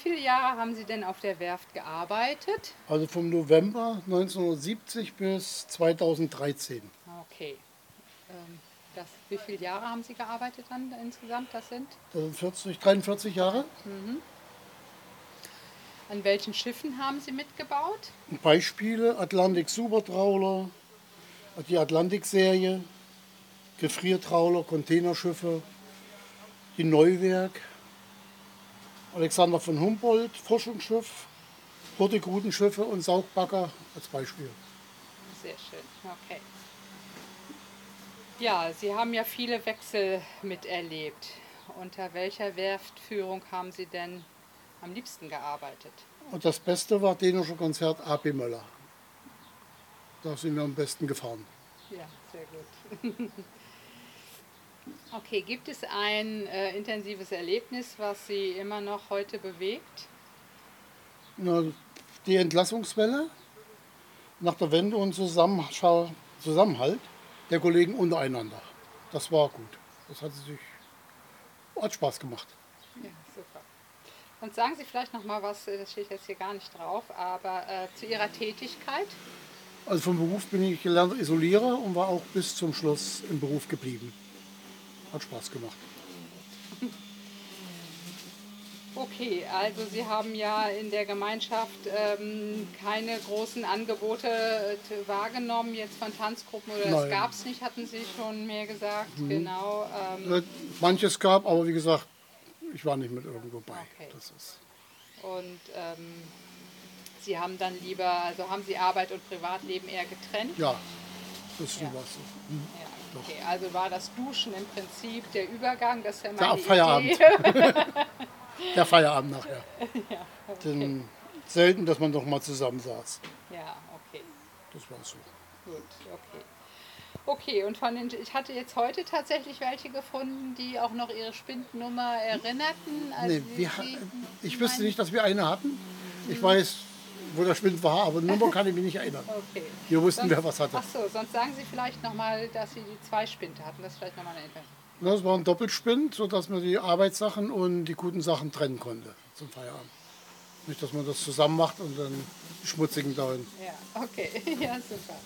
viele Jahre haben Sie denn auf der Werft gearbeitet? Also vom November 1970 bis 2013. Okay. Wie viele Jahre haben Sie gearbeitet dann insgesamt? Das sind? Das sind 43 Jahre. An welchen Schiffen haben Sie mitgebaut? Beispiele: Atlantik Supertrawler, die Atlantik-Serie, Gefriertrawler, Containerschiffe, die Neuwerk, Alexander von Humboldt, Forschungsschiff, Hurtigrutenschiffe und Saugbagger als Beispiel. Sehr schön, okay. Ja, Sie haben ja viele Wechsel miterlebt. Unter welcher Werftführung haben Sie denn am liebsten gearbeitet? Und das Beste war dänischer Konzert AP Möller. Da sind wir am besten gefahren. Ja, sehr gut. Okay, gibt es ein intensives Erlebnis, was Sie immer noch heute bewegt? Na, die Entlassungswelle nach der Wende und Zusammenhalt der Kollegen untereinander. Das war gut. Hat Spaß gemacht. Ja, super. Und sagen Sie vielleicht noch mal was, das steht jetzt hier gar nicht drauf, aber zu Ihrer Tätigkeit? Also vom Beruf bin ich gelernter Isolierer und war auch bis zum Schluss im Beruf geblieben. Hat Spaß gemacht. Okay, also Sie haben ja in der Gemeinschaft keine großen Angebote wahrgenommen, jetzt von Tanzgruppen oder das Nein. gab es nicht, hatten Sie schon mehr gesagt, genau. Manches gab, aber wie gesagt, ich war nicht mit irgendwo bei. Okay. Das ist Und Sie haben dann lieber, also haben Sie Arbeit und Privatleben eher getrennt? ja, das Ja. war so. Ja, okay, also war das Duschen im Prinzip der Übergang, das ist ja Der meine Feierabend. Idee. Der Feierabend nachher. Ja, okay. Denn selten, dass man noch mal zusammen saß. Ja, okay. Das war so. Gut, okay. Okay, und ich hatte jetzt heute tatsächlich welche gefunden, die auch noch ihre Spindnummer erinnerten. Also Nee, ich wüsste nicht, dass wir eine hatten. Ich weiß, wo der Spind war, aber Nummer kann ich mich nicht erinnern. Okay. Wir wussten, wer was hatte. Ach so, sonst sagen Sie vielleicht nochmal, dass Sie die 2 Spinte hatten. Das ist vielleicht nochmal eine Info. Das war ein Doppelspind, sodass man die Arbeitssachen und die guten Sachen trennen konnte zum Feierabend. Nicht, dass man das zusammen macht und dann die schmutzigen dahin. Ja, okay. Ja, super.